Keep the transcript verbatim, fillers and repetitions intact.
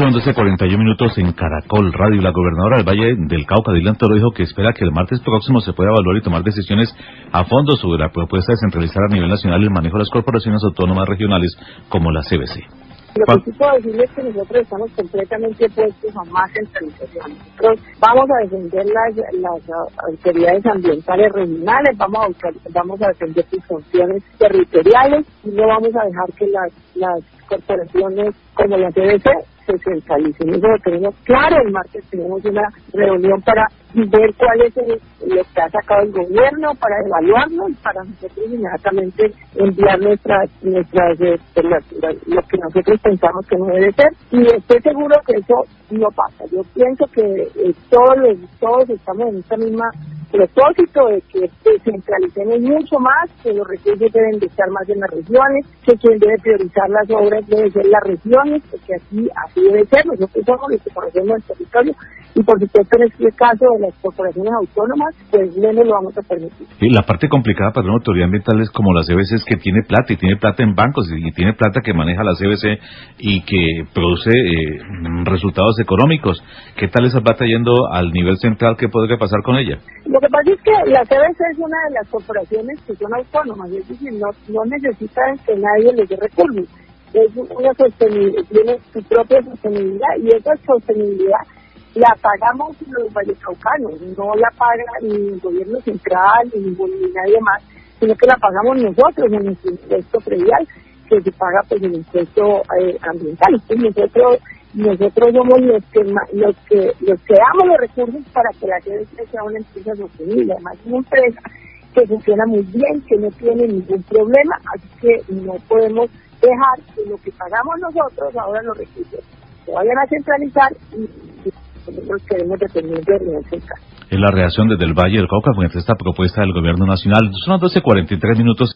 Son doce cuarenta y uno minutos en Caracol Radio. La gobernadora del Valle del Cauca, Dylan Toro, dijo que espera que el martes próximo se pueda evaluar y tomar decisiones a fondo sobre la propuesta de centralizar a nivel nacional el manejo de las corporaciones autónomas regionales como la C B C. Lo que sí puedo decirles es que nosotros estamos completamente opuestos a más centralización. Nosotros vamos a defender las, las autoridades ambientales regionales, vamos a buscar, vamos a defender sus funciones territoriales y no vamos a dejar que las, las corporaciones como la C B C se centralicen. Eso lo tenemos claro. El martes tenemos una reunión para ver cuál es el, lo que ha sacado el gobierno, para evaluarlo y para nosotros inmediatamente enviar nuestras, nuestras eh, la, la, lo que nosotros pensamos que no debe ser. Y estoy seguro que eso no pasa. Yo pienso que eh, todos los, todos estamos en esta misma propósito de que descentralicemos mucho más, que los recursos deben de estar más en las regiones, que quien debe priorizar las obras debe ser las regiones, porque así así debe ser. Nosotros somos los que conocemos el territorio y por supuesto en este caso de las corporaciones autónomas, pues no nos lo vamos a permitir. Sí, la parte complicada para una autoridad ambiental es como la C B C, es que tiene plata y tiene plata en bancos y, y tiene plata que maneja la C B C y que produce eh, resultados económicos. ¿Qué tal esa plata yendo al nivel central? ¿Qué podría pasar con ella? Lo que pasa es que la C B C es una de las corporaciones que son autónomas, es decir, no, no necesitan que nadie les dé recursos. Es una sostenibilidad, tiene su propia sostenibilidad y esa sostenibilidad la pagamos los vallecaucanos, no la paga ni el gobierno central ni, ni nadie más, sino que la pagamos nosotros en nuestro impuesto predial, que se paga pues el impuesto eh, ambiental. Entonces nosotros nosotros somos los que los que los que damos los recursos para que la C B C sea una empresa sostenible, además una empresa que funciona muy bien, que no tiene ningún problema, así que no podemos dejar que lo que pagamos nosotros ahora los recursos se vayan a centralizar y, y nosotros queremos depender de la central. Es la reacción desde el Valle del Cauca frente a esta propuesta del gobierno nacional. Son las doce cuarenta y tres minutos.